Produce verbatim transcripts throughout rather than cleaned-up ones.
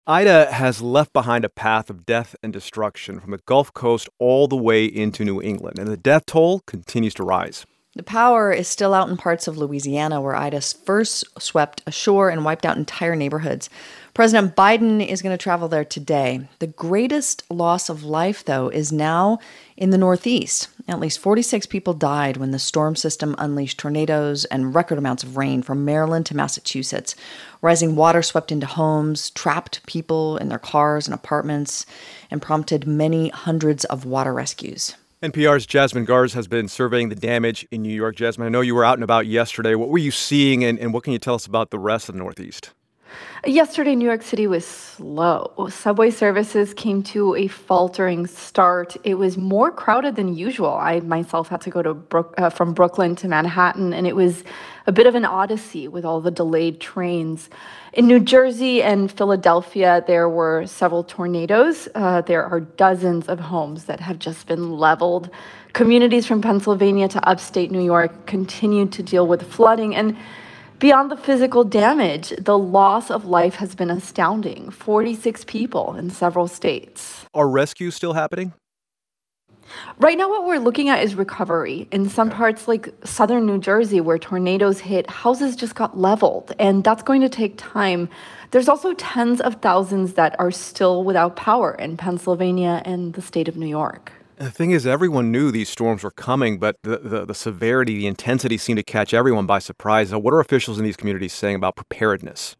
Ida has left behind a path of death and destruction from the Gulf Coast all the way into New England, and the death toll continues to rise. The power is still out in parts of Louisiana where Ida first swept ashore and wiped out entire neighborhoods. President Biden is going to travel there today. The greatest loss of life, though, is now in the Northeast. At least forty-six people died when the storm system unleashed tornadoes and record amounts of rain from Maryland to Massachusetts. Rising water swept into homes, trapped people in their cars and apartments, and prompted many hundreds of water rescues. N P R's Jasmine Garz has been surveying the damage in New York. Jasmine, I know you were out and about yesterday. What were you seeing, and, and what can you tell us about the rest of the Northeast? Yesterday, New York City was slow. Subway services came to a faltering start. It was more crowded than usual. I myself had to go to Brook, uh, from Brooklyn to Manhattan, and it was a bit of an odyssey with all the delayed trains. In New Jersey and Philadelphia, there were several tornadoes. Uh, there are dozens of homes that have just been leveled. Communities from Pennsylvania to upstate New York continue to deal with flooding. And beyond the physical damage, the loss of life has been astounding. forty-six people in several states. Are rescues still happening? Right now, what we're looking at is recovery. In some parts like southern New Jersey, where tornadoes hit, houses just got leveled, and that's going to take time. There's also tens of thousands that are still without power in Pennsylvania and the state of New York. The thing is, everyone knew these storms were coming, but the, the, the severity, the intensity seemed to catch everyone by surprise. Now, what are officials in these communities saying about preparedness?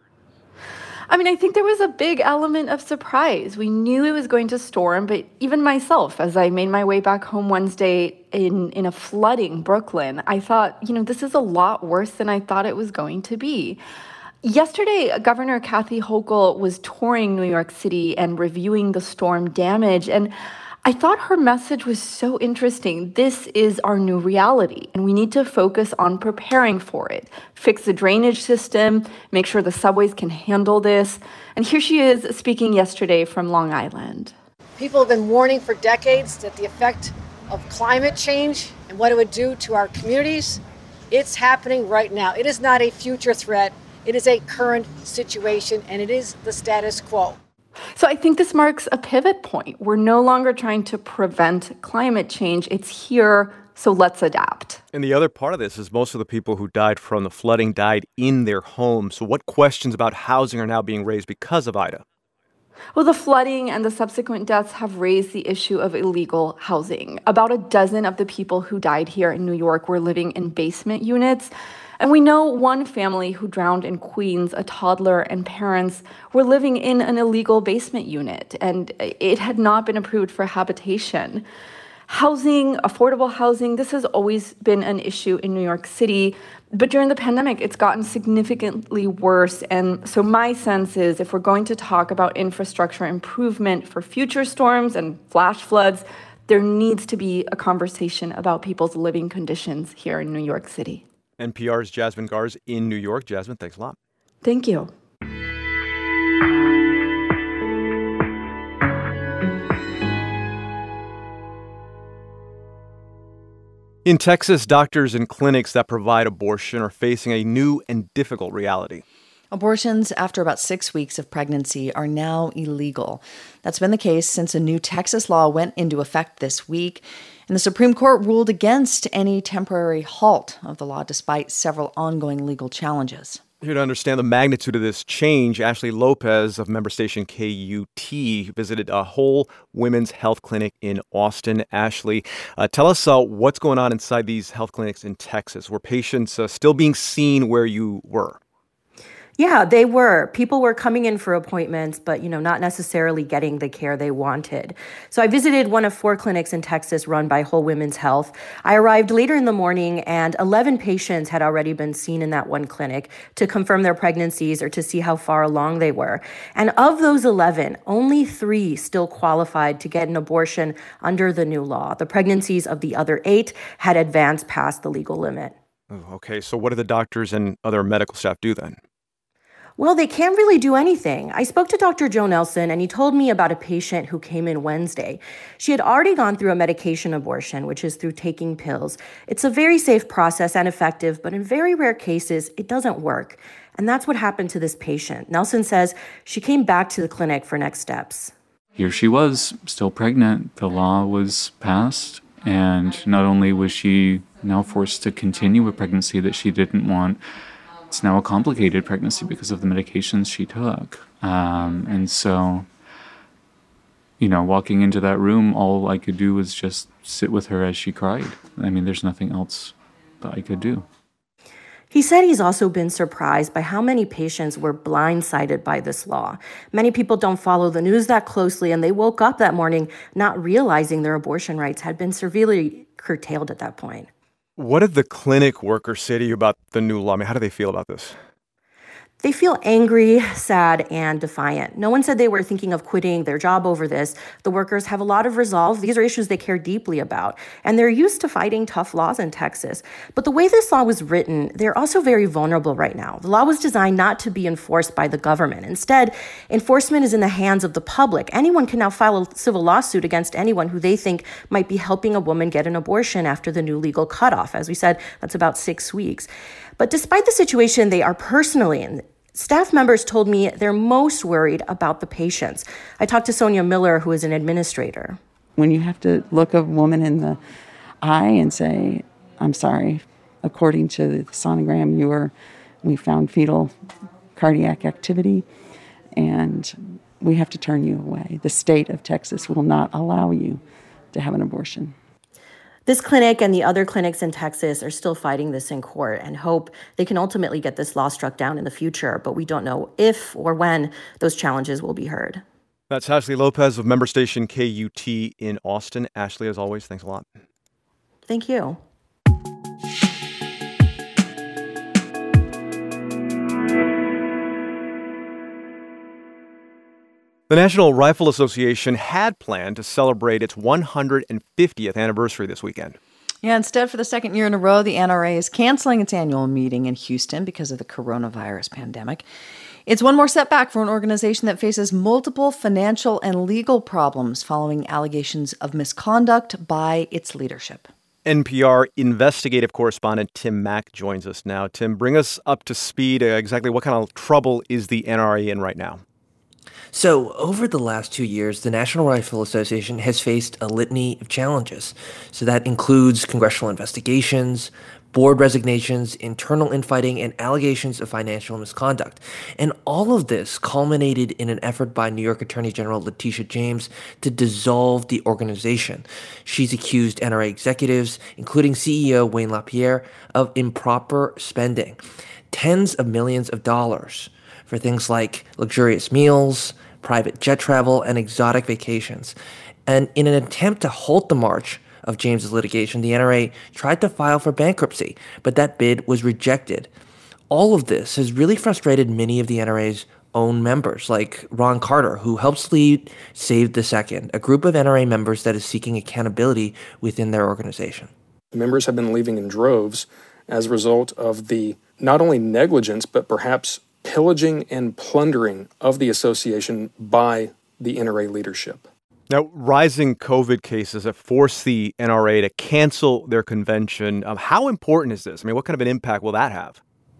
I mean, I think there was a big element of surprise. We knew it was going to storm, but even myself, as I made my way back home Wednesday in, in a flooding Brooklyn, I thought, you know, this is a lot worse than I thought it was going to be. Yesterday, Governor Kathy Hochul was touring New York City and reviewing the storm damage, and I thought her message was so interesting. This is our new reality, and we need to focus on preparing for it. Fix the drainage system, make sure the subways can handle this. And here she is speaking yesterday from Long Island. People have been warning for decades that the effect of climate change and what it would do to our communities, it's happening right now. It is not a future threat. It is a current situation, and it is the status quo. So I think this marks a pivot point. We're no longer trying to prevent climate change. It's here, so let's adapt. And the other part of this is most of the people who died from the flooding died in their homes. So what questions about housing are now being raised because of Ida? Well, the flooding and the subsequent deaths have raised the issue of illegal housing. About a dozen of the people who died here in New York were living in basement units. And we know one family who drowned in Queens, a toddler and parents, were living in an illegal basement unit, and it had not been approved for habitation. Housing, affordable housing, this has always been an issue in New York City, but during the pandemic, it's gotten significantly worse. And so my sense is if we're going to talk about infrastructure improvement for future storms and flash floods, there needs to be a conversation about people's living conditions here in New York City. N P R's Jasmine Garz in New York. Jasmine, thanks a lot. Thank you. In Texas, doctors and clinics that provide abortion are facing a new and difficult reality. Abortions after about six weeks of pregnancy are now illegal. That's been the case since a new Texas law went into effect this week. And the Supreme Court ruled against any temporary halt of the law despite several ongoing legal challenges. Here to understand the magnitude of this change, Ashley Lopez of member station K U T visited a Whole Women's Health Clinic in Austin. Ashley, uh, tell us uh, what's going on inside these health clinics in Texas. Were patients uh, still being seen where you were? Yeah, they were. People were coming in for appointments, but, you know, not necessarily getting the care they wanted. So I visited one of four clinics in Texas run by Whole Women's Health. I arrived later in the morning, and eleven patients had already been seen in that one clinic to confirm their pregnancies or to see how far along they were. And of those eleven, only three still qualified to get an abortion under the new law. The pregnancies of the other eight had advanced past the legal limit. Oh, okay, so what do the doctors and other medical staff do then? Well, they can't really do anything. I spoke to Doctor Joe Nelson, and he told me about a patient who came in Wednesday. She had already gone through a medication abortion, which is through taking pills. It's a very safe process and effective, but in very rare cases, it doesn't work. And that's what happened to this patient. Nelson says she came back to the clinic for next steps. Here she was, still pregnant. The law was passed, and not only was she now forced to continue a pregnancy that she didn't want, it's now a complicated pregnancy because of the medications she took. Um, and so, you know, walking into that room, all I could do was just sit with her as she cried. I mean, there's nothing else that I could do. He said he's also been surprised by how many patients were blindsided by this law. Many people don't follow the news that closely, and they woke up that morning not realizing their abortion rights had been severely curtailed at that point. What did the clinic workers say to you about the new law? I mean, how do they feel about this? They feel angry, sad, and defiant. No one said they were thinking of quitting their job over this. The workers have a lot of resolve. These are issues they care deeply about, and they're used to fighting tough laws in Texas. But the way this law was written, they're also very vulnerable right now. The law was designed not to be enforced by the government. Instead, enforcement is in the hands of the public. Anyone can now file a civil lawsuit against anyone who they think might be helping a woman get an abortion after the new legal cutoff. As we said, that's about six weeks. But despite the situation they are personally in, staff members told me they're most worried about the patients. I talked to Sonia Miller, who is an administrator. When you have to look a woman in the eye and say, I'm sorry, according to the sonogram, you were, we found fetal cardiac activity, and we have to turn you away. The state of Texas will not allow you to have an abortion. This clinic and the other clinics in Texas are still fighting this in court and hope they can ultimately get this law struck down in the future, but we don't know if or when those challenges will be heard. That's Ashley Lopez of member station K U T in Austin. Ashley, as always, thanks a lot. Thank you. The National Rifle Association had planned to celebrate its one hundred fiftieth anniversary this weekend. Yeah, instead, for the second year in a row, the N R A is canceling its annual meeting in Houston because of the coronavirus pandemic. It's one more setback for an organization that faces multiple financial and legal problems following allegations of misconduct by its leadership. N P R investigative correspondent Tim Mack joins us now. Tim, bring us up to speed. Uh, exactly what kind of trouble is the N R A in right now? So, over the last two years, the National Rifle Association has faced a litany of challenges. So that includes congressional investigations, board resignations, internal infighting, and allegations of financial misconduct. And all of this culminated in an effort by New York Attorney General Letitia James to dissolve the organization. She's accused N R A executives, including C E O Wayne LaPierre, of improper spending. Tens of millions of dollars for things like luxurious meals, private jet travel, and exotic vacations. And in an attempt to halt the march of James's litigation, the N R A tried to file for bankruptcy, but that bid was rejected. All of this has really frustrated many of the N R A's own members, like Ron Carter, who helps lead Save the Second, a group of N R A members that is seeking accountability within their organization. Members have been leaving in droves as a result of the not only negligence, but perhaps pillaging and plundering of the association by the N R A leadership. Now, rising COVID cases have forced the N R A to cancel their convention. Um, how important is this? I mean, what kind of an impact will that have?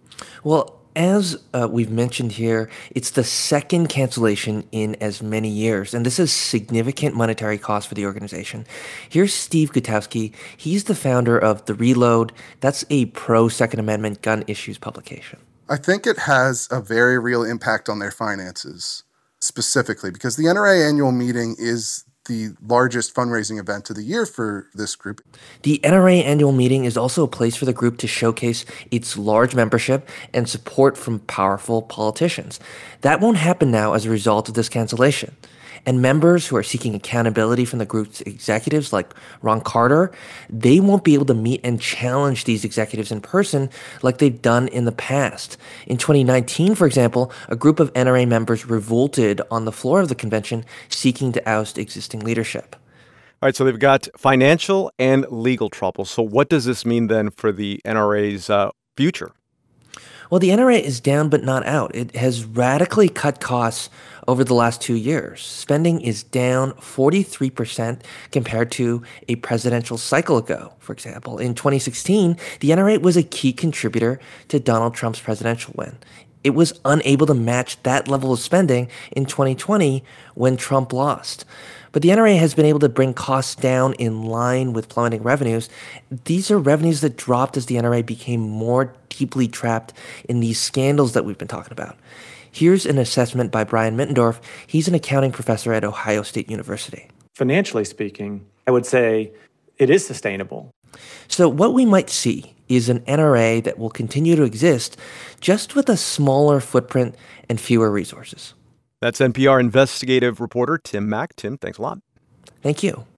Well, as uh, we've mentioned here, it's the second cancellation in as many years, and this is significant monetary cost for the organization. Here's Steve Gutowski. He's the founder of The Reload. That's a pro-Second Amendment gun issues publication. I think it has a very real impact on their finances, specifically because the N R A annual meeting is the largest fundraising event of the year for this group. The N R A annual meeting is also a place for the group to showcase its large membership and support from powerful politicians. That won't happen now as a result of this cancellation. And members who are seeking accountability from the group's executives, like Ron Carter, they won't be able to meet and challenge these executives in person like they've done in the past. In twenty nineteen, for example, a group of N R A members revolted on the floor of the convention seeking to oust existing leadership. All right, so they've got financial and legal trouble. So what does this mean then for the N R A's uh, future? Well, the N R A is down but not out. It has radically cut costs over the last two years. Spending is down forty-three percent compared to a presidential cycle ago. For example, in twenty sixteen, the N R A was a key contributor to Donald Trump's presidential win. it was unable to match that level of spending in twenty twenty when Trump lost. But the N R A has been able to bring costs down in line with plummeting revenues. These are revenues that dropped as the N R A became more deeply trapped in these scandals that we've been talking about. Here's an assessment by Brian Mittendorf. He's an accounting professor at Ohio State University. Financially speaking, I would say it is sustainable. So what we might see is an N R A that will continue to exist, just with a smaller footprint and fewer resources. That's N P R investigative reporter Tim Mak. Tim, thanks a lot. Thank you.